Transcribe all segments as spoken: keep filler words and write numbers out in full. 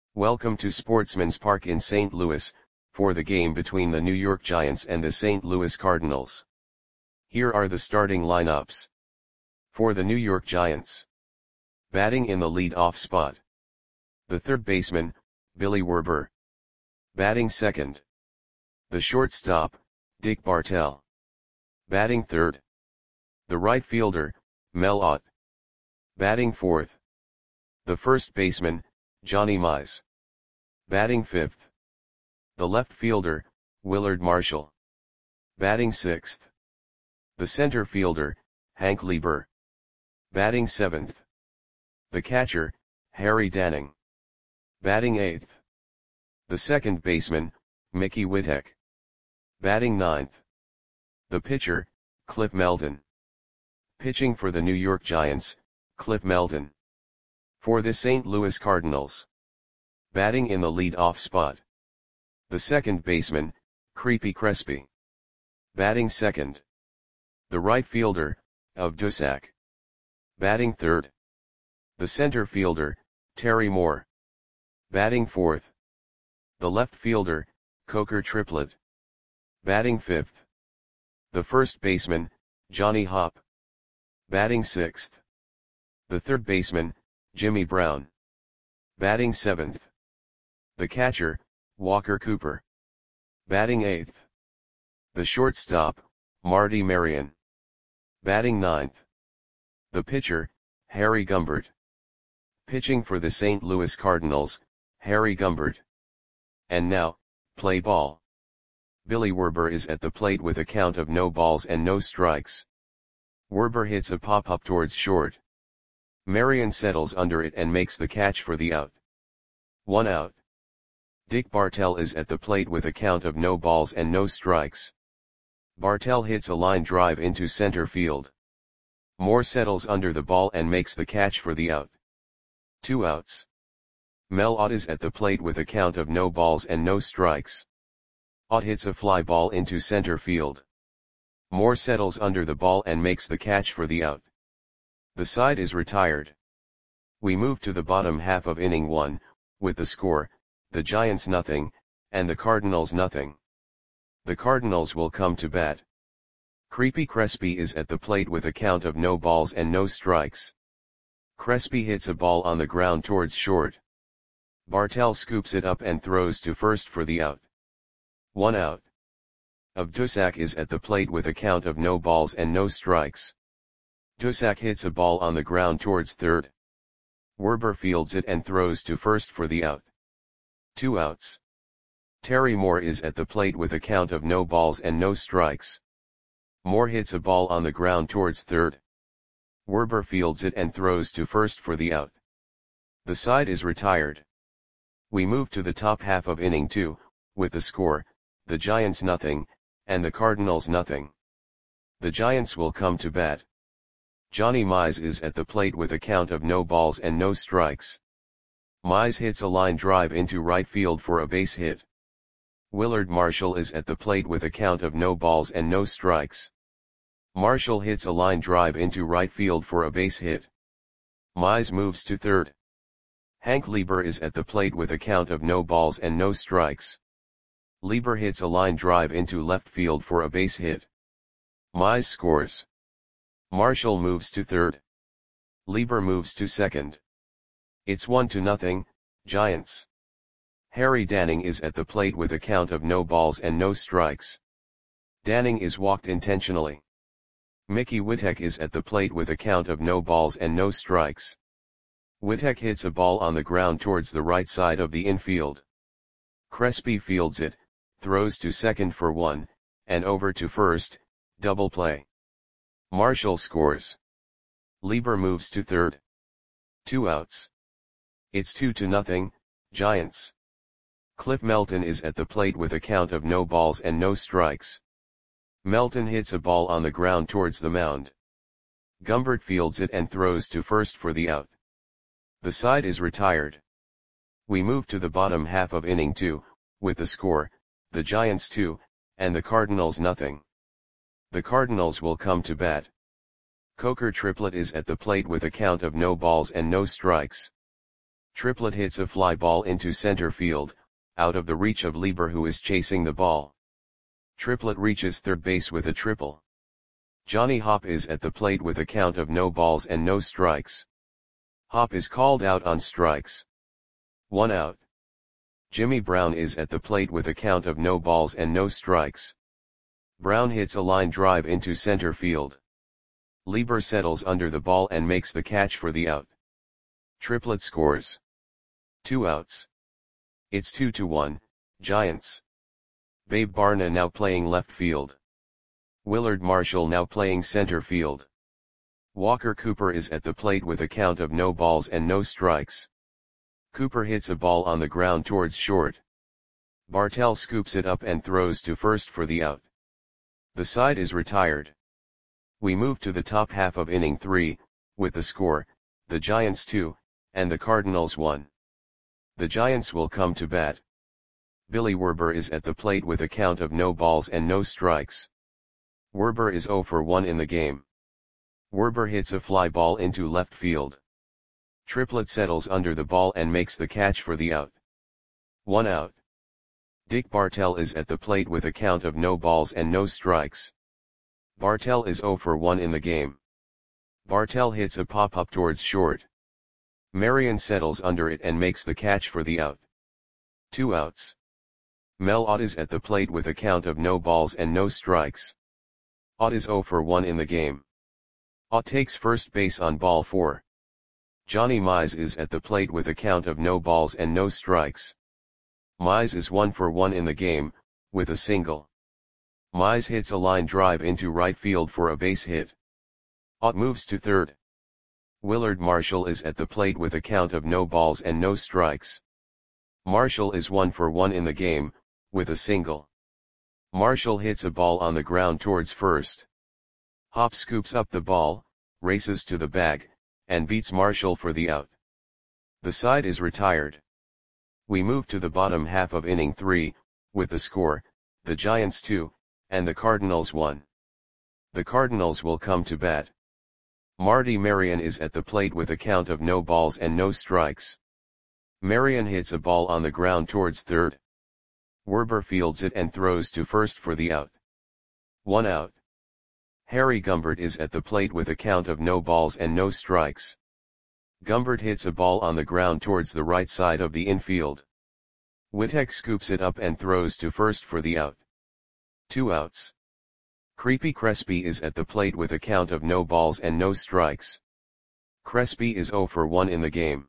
Welcome to Sportsman's Park in Saint Louis, for the game between the New York Giants and the Saint Louis Cardinals. Here are the starting lineups. For the New York Giants. Batting in the lead-off spot. The third baseman, Billy Werber. Batting second. The shortstop, Dick Bartell. Batting third. The right fielder, Mel Ott. Batting fourth. The first baseman, Johnny Mize. Batting fifth. The left fielder, Willard Marshall. Batting sixth. The center fielder, Hank Lieber. Batting seventh. The catcher, Harry Danning. Batting eighth. The second baseman, Mickey Whittek. Batting ninth. The pitcher, Cliff Melton. Pitching for the New York Giants, Cliff Melton. For the Saint Louis Cardinals. Batting in the lead-off spot. The second baseman, Creepy Crespi. Batting second. The right fielder, Of Dusac. Batting third. The center fielder, Terry Moore. Batting fourth. The left fielder, Coker Triplett. Batting fifth. The first baseman, Johnny Hopp. Batting sixth. The third baseman, Jimmy Brown. Batting seventh. The catcher, Walker Cooper. Batting eighth. The shortstop, Marty Marion. Batting ninth. The pitcher, Harry Gumbert. Pitching for the Saint Louis Cardinals, Harry Gumbert. And now, play ball. Billy Werber is at the plate with a count of no balls and no strikes. Werber hits a pop-up towards short. Marion settles under it and makes the catch for the out. One out. Dick Bartell is at the plate with a count of no balls and no strikes. Bartell hits a line drive into center field. Moore settles under the ball and makes the catch for the out. Two outs. Mel Ott is at the plate with a count of no balls and no strikes. Ott hits a fly ball into center field. Moore settles under the ball and makes the catch for the out. The side is retired. We move to the bottom half of inning one, with the score, the Giants nothing, and the Cardinals nothing. The Cardinals will come to bat. Creepy Crespi is at the plate with a count of no balls and no strikes. Crespi hits a ball on the ground towards short. Bartell scoops it up and throws to first for the out. One out. Of Dusac is at the plate with a count of no balls and no strikes. Dusac hits a ball on the ground towards third. Werber fields it and throws to first for the out. Two outs. Terry Moore is at the plate with a count of no balls and no strikes. Moore hits a ball on the ground towards third. Werber fields it and throws to first for the out. The side is retired. We move to the top half of inning two, with the score, the Giants nothing, and the Cardinals nothing. The Giants will come to bat. Johnny Mize is at the plate with a count of no balls and no strikes. Mize hits a line drive into right field for a base hit. Willard Marshall is at the plate with a count of no balls and no strikes. Marshall hits a line drive into right field for a base hit. Mize moves to third. Hank Lieber is at the plate with a count of no balls and no strikes. Lieber hits a line drive into left field for a base hit. Mize scores. Marshall moves to third. Lieber moves to second. It's one to nothing, Giants. Harry Danning is at the plate with a count of no balls and no strikes. Danning is walked intentionally. Mickey Whittek is at the plate with a count of no balls and no strikes. Whittek hits a ball on the ground towards the right side of the infield. Crespi fields it, throws to second for one, and over to first, double play. Marshall scores. Lieber moves to third. Two outs. It's two to nothing, Giants. Cliff Melton is at the plate with a count of no balls and no strikes. Melton hits a ball on the ground towards the mound. Gumbert fields it and throws to first for the out. The side is retired. We move to the bottom half of inning two, with the score, the Giants two, and the Cardinals nothing. The Cardinals will come to bat. Coker Triplett is at the plate with a count of no balls and no strikes. Triplett hits a fly ball into center field, out of the reach of Lieber, who is chasing the ball. Triplett reaches third base with a triple. Johnny Hopp is at the plate with a count of no balls and no strikes. Hopp is called out on strikes. One out. Jimmy Brown is at the plate with a count of no balls and no strikes. Brown hits a line drive into center field. Lieber settles under the ball and makes the catch for the out. Triplett scores. Two outs. It's two to one, Giants. Babe Barna now playing left field. Willard Marshall now playing center field. Walker Cooper is at the plate with a count of no balls and no strikes. Cooper hits a ball on the ground towards short. Bartell scoops it up and throws to first for the out. The side is retired. We move to the top half of inning three, with the score, the Giants two, and the Cardinals one. The Giants will come to bat. Billy Werber is at the plate with a count of no balls and no strikes. Werber is zero for one in the game. Werber hits a fly ball into left field. Triplett settles under the ball and makes the catch for the out. One out. Dick Bartell is at the plate with a count of no balls and no strikes. Bartell is zero for one in the game. Bartell hits a pop-up towards short. Marion settles under it and makes the catch for the out. Two outs. Mel Ott is at the plate with a count of no balls and no strikes. Ott is zero for one in the game. Ott takes first base on ball four. Johnny Mize is at the plate with a count of no balls and no strikes. Mize is one for one in the game, with a single. Mize hits a line drive into right field for a base hit. Ott moves to third. Willard Marshall is at the plate with a count of no balls and no strikes. Marshall is one for one in the game, with a single. Marshall hits a ball on the ground towards first. Hopp scoops up the ball, races to the bag, and beats Marshall for the out. The side is retired. We move to the bottom half of inning three, with the score, the Giants two, and the Cardinals one. The Cardinals will come to bat. Marty Marion is at the plate with a count of no balls and no strikes. Marion hits a ball on the ground towards third. Werber fields it and throws to first for the out. One out. Harry Gumbert is at the plate with a count of no balls and no strikes. Gumbert hits a ball on the ground towards the right side of the infield. Wittek scoops it up and throws to first for the out. Two outs. Creepy Crespi is at the plate with a count of no balls and no strikes. Crespi is zero for one in the game.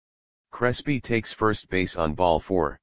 Crespi takes first base on ball four.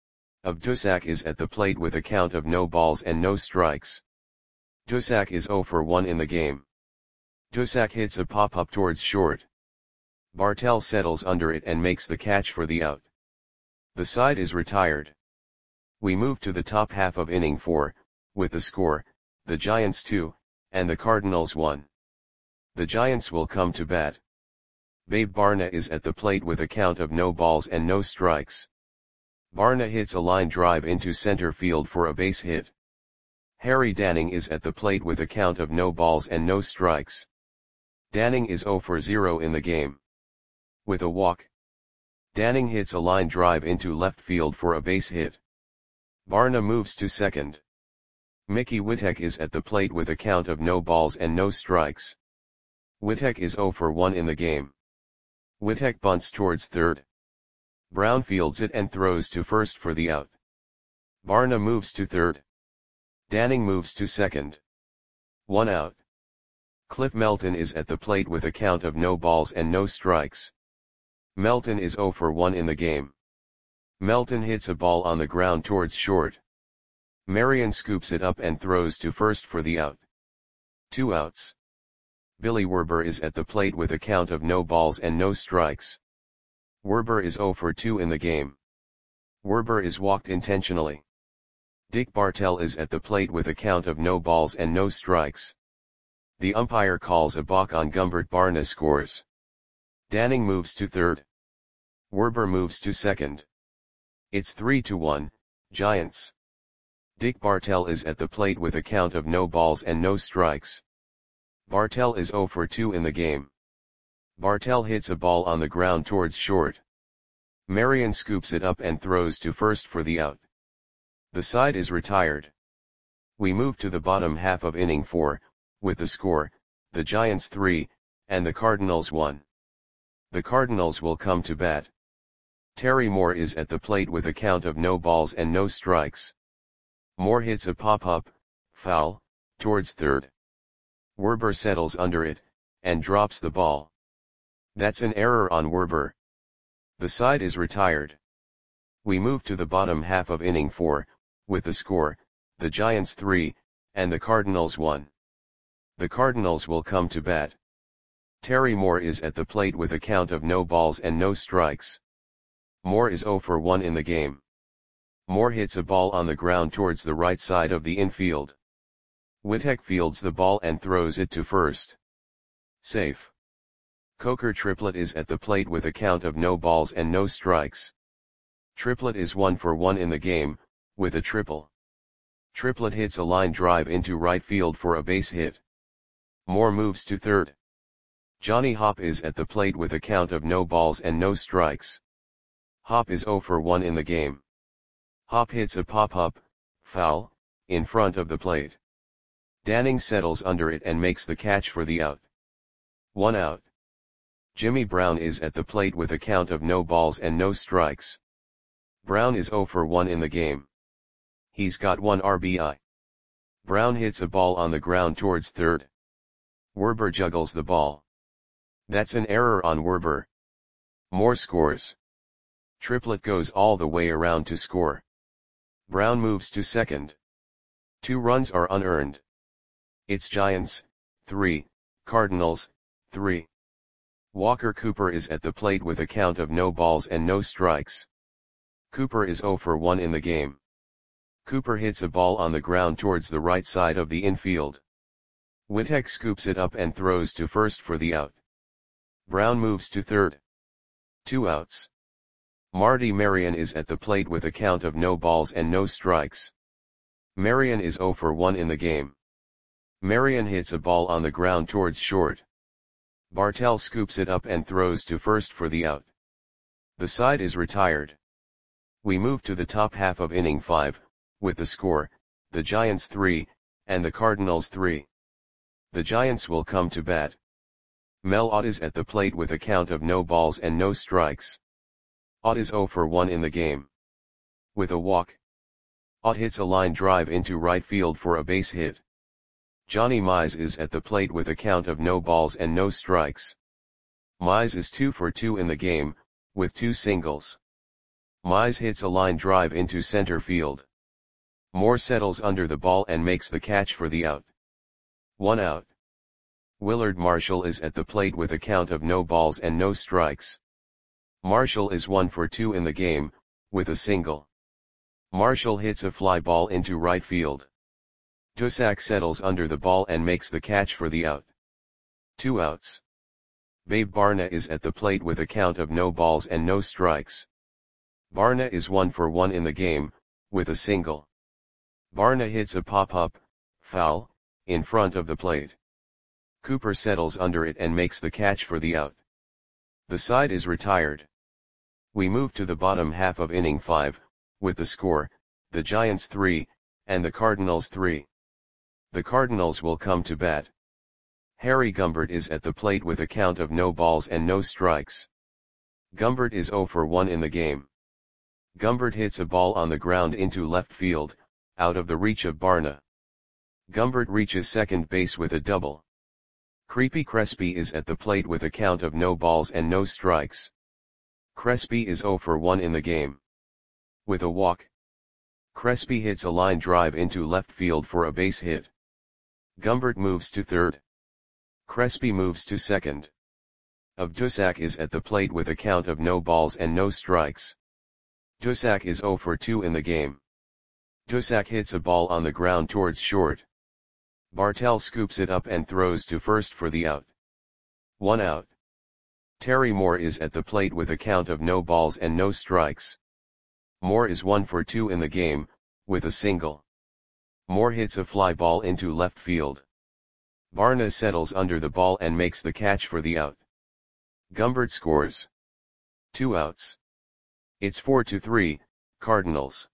Dusak is at the plate with a count of no balls and no strikes. Dusak is zero for one in the game. Dusak hits a pop-up towards short. Bartell settles under it and makes the catch for the out. The side is retired. We move to the top half of inning four, with the score, the Giants two, and the Cardinals one. The Giants will come to bat. Babe Barna is at the plate with a count of no balls and no strikes. Barna hits a line drive into center field for a base hit. Harry Danning is at the plate with a count of no balls and no strikes. Danning is zero for zero in the game. With a walk. Danning hits a line drive into left field for a base hit. Barna moves to second. Mickey Wittek is at the plate with a count of no balls and no strikes. Wittek is zero for one in the game. Wittek bunts towards third. Brown fields it and throws to first for the out. Barna moves to third. Danning moves to second. One out. Cliff Melton is at the plate with a count of no balls and no strikes. Melton is zero for one in the game. Melton hits a ball on the ground towards short. Marion scoops it up and throws to first for the out. Two outs. Billy Werber is at the plate with a count of no balls and no strikes. Werber is zero for two in the game. Werber is walked intentionally. Dick Bartell is at the plate with a count of no balls and no strikes. The umpire calls a balk on Gumbert. Barna scores. Danning moves to third. Werber moves to second. It's three to one, Giants. Dick Bartell is at the plate with a count of no balls and no strikes. Bartell is zero for two in the game. Bartell hits a ball on the ground towards short. Marion scoops it up and throws to first for the out. The side is retired. We move to the bottom half of inning four, with the score, the Giants three, and the Cardinals one. The Cardinals will come to bat. Terry Moore is at the plate with a count of no balls and no strikes. Moore hits a pop-up, foul, towards third. Werber settles under it, and drops the ball. That's an error on Werber. The side is retired. We move to the bottom half of inning four, with the score, the Giants three, and the Cardinals one. The Cardinals will come to bat. Terry Moore is at the plate with a count of no balls and no strikes. Moore is zero for one in the game. Moore hits a ball on the ground towards the right side of the infield. Wittek fields the ball and throws it to first. Safe. Coker Triplett is at the plate with a count of no balls and no strikes. Triplett is one for one in the game, with a triple. Triplett hits a line drive into right field for a base hit. Moore moves to third. Johnny Hopp is at the plate with a count of no balls and no strikes. Hopp is zero for one in the game. Hopp hits a pop-up, foul, in front of the plate. Danning settles under it and makes the catch for the out. One out. Jimmy Brown is at the plate with a count of no balls and no strikes. Brown is zero for one in the game. He's got one R B I. Brown hits a ball on the ground towards third. Werber juggles the ball. That's an error on Werber. Moore scores. Triplett goes all the way around to score. Brown moves to second. Two runs are unearned. It's Giants, three, Cardinals, three. Walker Cooper is at the plate with a count of no balls and no strikes. Cooper is zero for one in the game. Cooper hits a ball on the ground towards the right side of the infield. Wittek scoops it up and throws to first for the out. Brown moves to third. Two outs. Marty Marion is at the plate with a count of no balls and no strikes. Marion is zero for one in the game. Marion hits a ball on the ground towards short. Bartell scoops it up and throws to first for the out. The side is retired. We move to the top half of inning five, with the score, the Giants three, and the Cardinals three. The Giants will come to bat. Mel Ott is at the plate with a count of no balls and no strikes. Ott is zero for one in the game. With a walk. Ott hits a line drive into right field for a base hit. Johnny Mize is at the plate with a count of no balls and no strikes. Mize is two for two in the game, with two singles. Mize hits a line drive into center field. Moore settles under the ball and makes the catch for the out. One out. Willard Marshall is at the plate with a count of no balls and no strikes. Marshall is one for two in the game, with a single. Marshall hits a fly ball into right field. Dusak settles under the ball and makes the catch for the out. Two outs. Babe Barna is at the plate with a count of no balls and no strikes. Barna is one for one in the game, with a single. Barna hits a pop-up, foul, in front of the plate. Cooper settles under it and makes the catch for the out. The side is retired. We move to the bottom half of inning five, with the score, the Giants three, and the Cardinals three. The Cardinals will come to bat. Harry Gumbert is at the plate with a count of no balls and no strikes. Gumbert is zero for one in the game. Gumbert hits a ball on the ground into left field, out of the reach of Barna. Gumbert reaches second base with a double. Creepy Crespi is at the plate with a count of no balls and no strikes. Crespi is zero for one in the game. With a walk. Crespi hits a line drive into left field for a base hit. Gumbert moves to third. Crespi moves to second. Dusak is at the plate with a count of no balls and no strikes. Dusak is zero for two in the game. Dusak hits a ball on the ground towards short. Bartell scoops it up and throws to first for the out. One out. Terry Moore is at the plate with a count of no balls and no strikes. Moore is one for two in the game, with a single. Moore hits a fly ball into left field. Barna settles under the ball and makes the catch for the out. Gumbert scores. Two outs. It's four to three, Cardinals.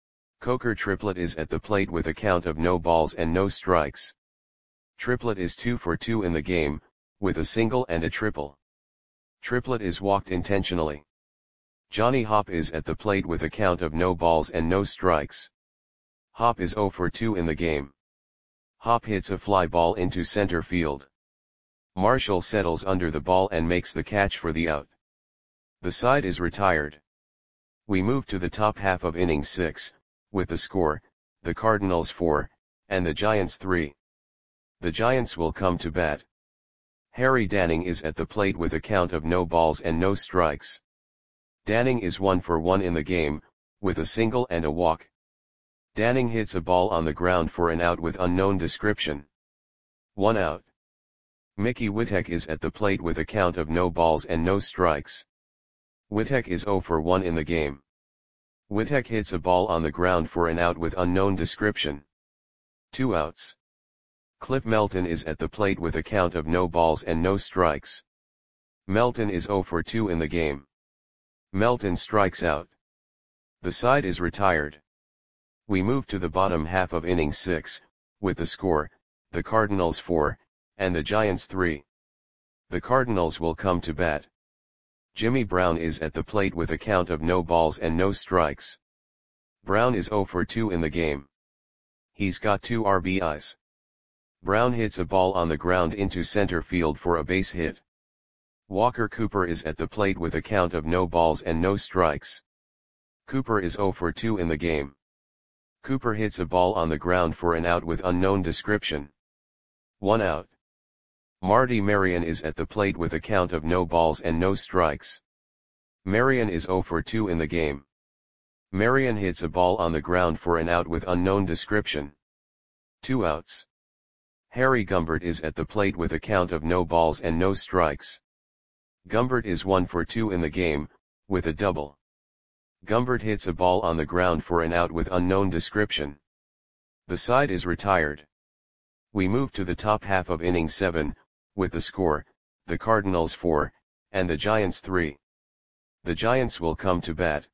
Coker Triplett is at the plate with a count of no balls and no strikes. Triplett is two for two in the game, with a single and a triple. Triplett is walked intentionally. Johnny Hopp is at the plate with a count of no balls and no strikes. Hopp is zero for two in the game. Hopp hits a fly ball into center field. Marshall settles under the ball and makes the catch for the out. The side is retired. We move to the top half of inning six, with the score, the Cardinals four, and the Giants three. The Giants will come to bat. Harry Danning is at the plate with a count of no balls and no strikes. Danning is one for one in the game, with a single and a walk. Danning hits a ball on the ground for an out with unknown description. One out. Mickey Witek is at the plate with a count of no balls and no strikes. Witek is zero for one in the game. Witek hits a ball on the ground for an out with unknown description. Two outs. Cliff Melton is at the plate with a count of no balls and no strikes. Melton is zero for two in the game. Melton strikes out. The side is retired. We move to the bottom half of inning six, with the score, the Cardinals four, and the Giants three. The Cardinals will come to bat. Jimmy Brown is at the plate with a count of no balls and no strikes. Brown is zero for two in the game. He's got two R B Is. Brown hits a ball on the ground into center field for a base hit. Walker Cooper is at the plate with a count of no balls and no strikes. Cooper is zero for two in the game. Cooper hits a ball on the ground for an out with unknown description. One out. Marty Marion is at the plate with a count of no balls and no strikes. Marion is zero for two in the game. Marion hits a ball on the ground for an out with unknown description. Two outs. Harry Gumbert is at the plate with a count of no balls and no strikes. Gumbert is one for two in the game, with a double. Gumbert hits a ball on the ground for an out with unknown description. The side is retired. We move to the top half of inning seven, with the score, the Cardinals four, and the Giants three. The Giants will come to bat.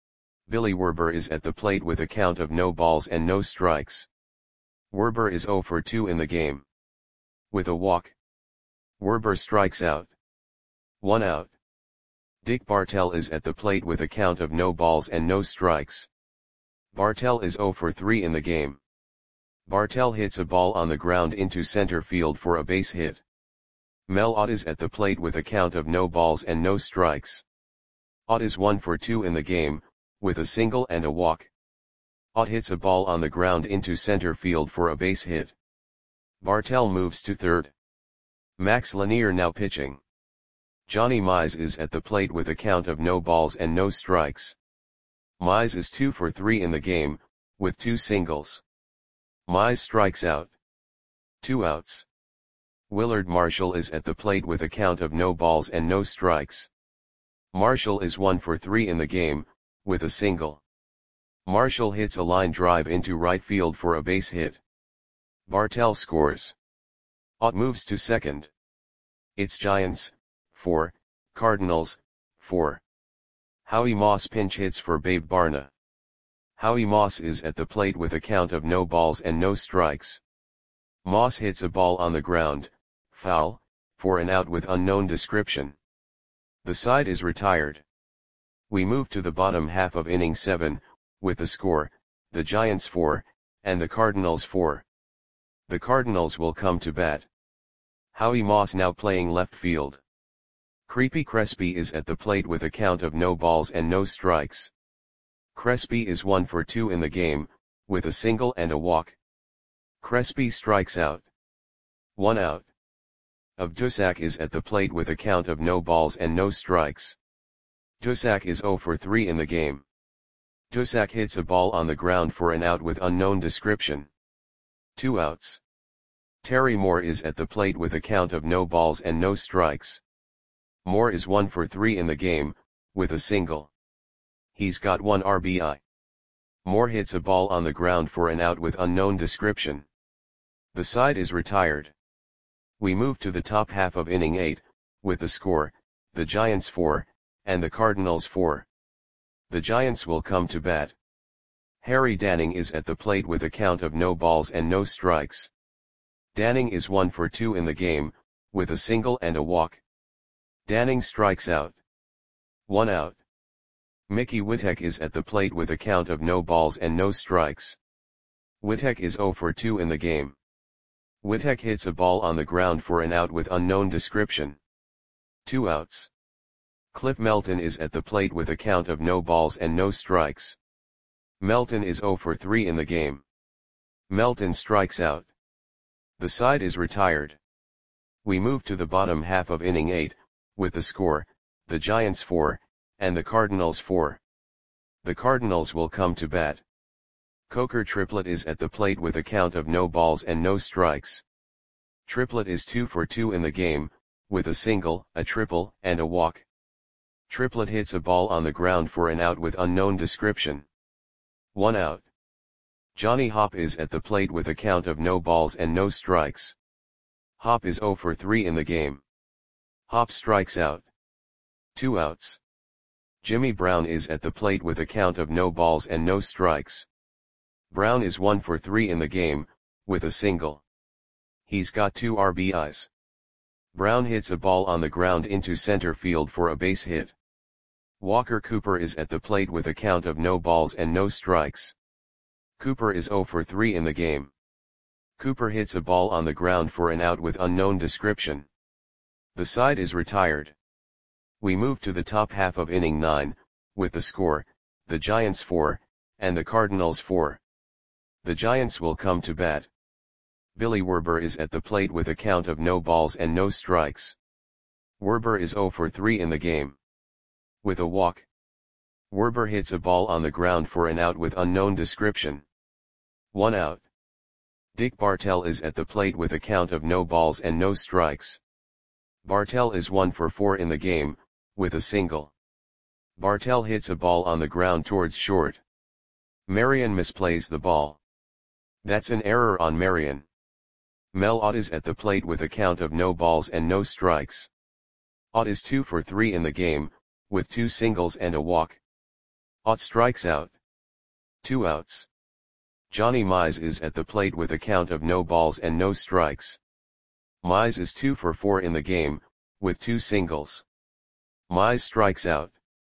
Billy Werber is at the plate with a count of no balls and no strikes. Werber is zero for two in the game. With a walk. Werber strikes out. One out. Dick Bartell is at the plate with a count of no balls and no strikes. Bartell is zero for three in the game. Bartell hits a ball on the ground into center field for a base hit. Mel Ott is at the plate with a count of no balls and no strikes. Ott is one for two in the game, with a single and a walk. Ott hits a ball on the ground into center field for a base hit. Bartell moves to third. Max Lanier now pitching. Johnny Mize is at the plate with a count of no balls and no strikes. Mize is two for three in the game, with two singles. Mize strikes out. Two outs. Willard Marshall is at the plate with a count of no balls and no strikes. Marshall is one for three in the game, with a single. Marshall hits a line drive into right field for a base hit. Bartell scores. Ott moves to second. It's Giants, four, Cardinals, four. Howie Moss pinch hits for Babe Barna. Howie Moss is at the plate with a count of no balls and no strikes. Moss hits a ball on the ground, foul, for an out with unknown description. The side is retired. We move to the bottom half of inning seven, with the score, the Giants four, and the Cardinals four. The Cardinals will come to bat. Howie Moss now playing left field. Creepy Crespi is at the plate with a count of no balls and no strikes. Crespi is one for two in the game, with a single and a walk. Crespi strikes out. One out. Of Dusak is at the plate with a count of no balls and no strikes. Dusak is zero for three in the game. Dusak hits a ball on the ground for an out with unknown description. Two outs. Terry Moore is at the plate with a count of no balls and no strikes. Moore is one for three in the game, with a single. He's got one R B I. Moore hits a ball on the ground for an out with unknown description. The side is retired. We move to the top half of inning eight, with the score, the Giants four, and the Cardinals four. The Giants will come to bat. Harry Danning is at the plate with a count of no balls and no strikes. Danning is one for two in the game, with a single and a walk. Danning strikes out. One out. Mickey Witek is at the plate with a count of no balls and no strikes. Witek is zero for two in the game. Witek hits a ball on the ground for an out with unknown description. Two outs. Cliff Melton is at the plate with a count of no balls and no strikes. Melton is zero for three in the game. Melton strikes out. The side is retired. We move to the bottom half of inning eight, with the score, the Giants four, and the Cardinals four. The Cardinals will come to bat. Coker Triplett is at the plate with a count of no balls and no strikes. Triplett is two for two in the game, with a single, a triple, and a walk. Triplett hits a ball on the ground for an out with unknown description. One out. Johnny Hopp is at the plate with a count of no balls and no strikes. Hopp is zero for three in the game. Hopp strikes out. Two outs. Jimmy Brown is at the plate with a count of no balls and no strikes. Brown is one for three in the game, with a single. He's got two R B Is. Brown hits a ball on the ground into center field for a base hit. Walker Cooper is at the plate with a count of no balls and no strikes. Cooper is zero for three in the game. Cooper hits a ball on the ground for an out with unknown description. The side is retired. We move to the top half of inning nine, with the score, the Giants four, and the Cardinals four. The Giants will come to bat. Billy Werber is at the plate with a count of no balls and no strikes. Werber is zero for three in the game. With a walk. Werber hits a ball on the ground for an out with unknown description. One out. Dick Bartell is at the plate with a count of no balls and no strikes. Bartell is one for four in the game, with a single. Bartell hits a ball on the ground towards short. Marion misplays the ball. That's an error on Marion. Mel Ott is at the plate with a count of no balls and no strikes. Ott is two for three in the game, with two singles and a walk. Ott strikes out. Two outs. Johnny Mize is at the plate with a count of no balls and no strikes. Mize is two for four in the game, with two singles. Mize strikes out.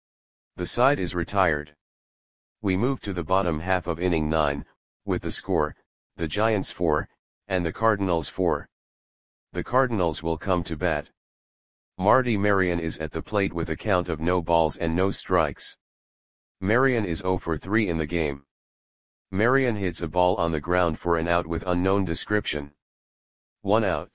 The side is retired. We move to the bottom half of inning nine, with the score, the Giants four, and the Cardinals four. The Cardinals will come to bat. Marty Marion is at the plate with a count of no balls and no strikes. Marion is zero for three in the game. Marion hits a ball on the ground for an out with unknown description. One out.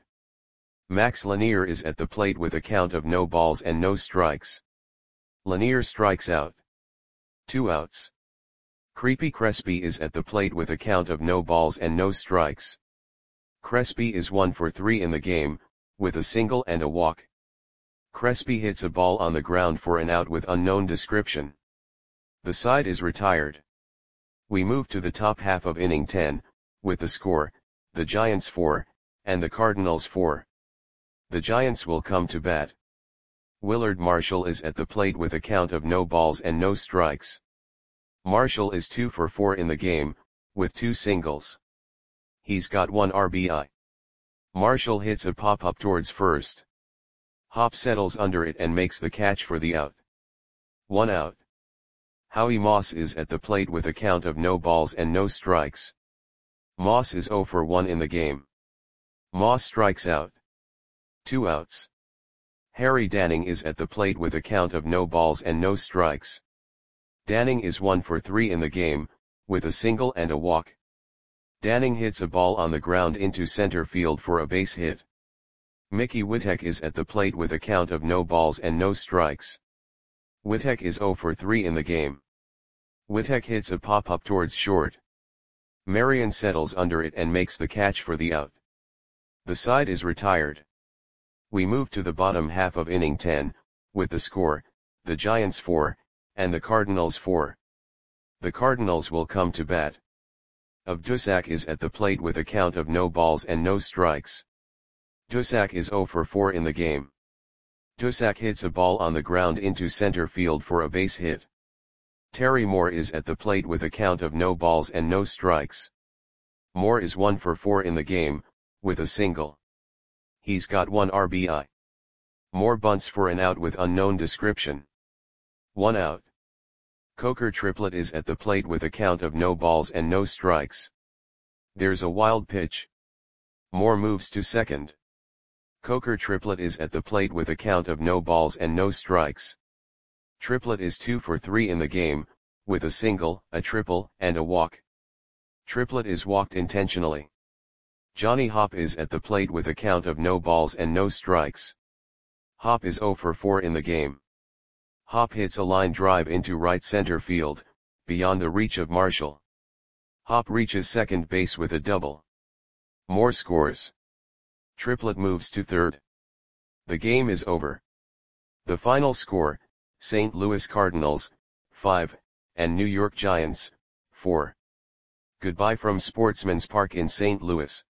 Max Lanier is at the plate with a count of no balls and no strikes. Lanier strikes out. Two outs. Creepy Crespi is at the plate with a count of no balls and no strikes. Crespi is one for three in the game, with a single and a walk. Crespi hits a ball on the ground for an out with unknown description. The side is retired. We move to the top half of inning ten, with the score, the Giants four, and the Cardinals four. The Giants will come to bat. Willard Marshall is at the plate with a count of no balls and no strikes. Marshall is two for four in the game, with two singles. He's got one R B I. Marshall hits a pop-up towards first. Hopp settles under it and makes the catch for the out. One out. Howie Moss is at the plate with a count of no balls and no strikes. Moss is zero for one in the game. Moss strikes out. Two outs. Harry Danning is at the plate with a count of no balls and no strikes. Danning is one for three in the game, with a single and a walk. Danning hits a ball on the ground into center field for a base hit. Mickey Witek is at the plate with a count of no balls and no strikes. Witek is zero for three in the game. Witek hits a pop-up towards short. Marion settles under it and makes the catch for the out. The side is retired. We move to the bottom half of inning ten, with the score, the Giants four, and the Cardinals four. The Cardinals will come to bat. Dusak is at the plate with a count of no balls and no strikes. Dusak is zero for four in the game. Dusak hits a ball on the ground into center field for a base hit. Terry Moore is at the plate with a count of no balls and no strikes. Moore is one for four in the game, with a single. He's got one R B I. Moore bunts for an out with unknown description. One out. Coker Triplett is at the plate with a count of no balls and no strikes. There's a wild pitch. Moore moves to second. Coker Triplett is at the plate with a count of no balls and no strikes. Triplett is two for three in the game, with a single, a triple, and a walk. Triplett is walked intentionally. Johnny Hopp is at the plate with a count of no balls and no strikes. Hopp is zero for four in the game. Hopp hits a line drive into right center field, beyond the reach of Marshall. Hopp reaches second base with a double. Moore scores. Triplett moves to third. The game is over. The final score, Saint Louis Cardinals, five, and New York Giants, four. Goodbye from Sportsman's Park in Saint Louis.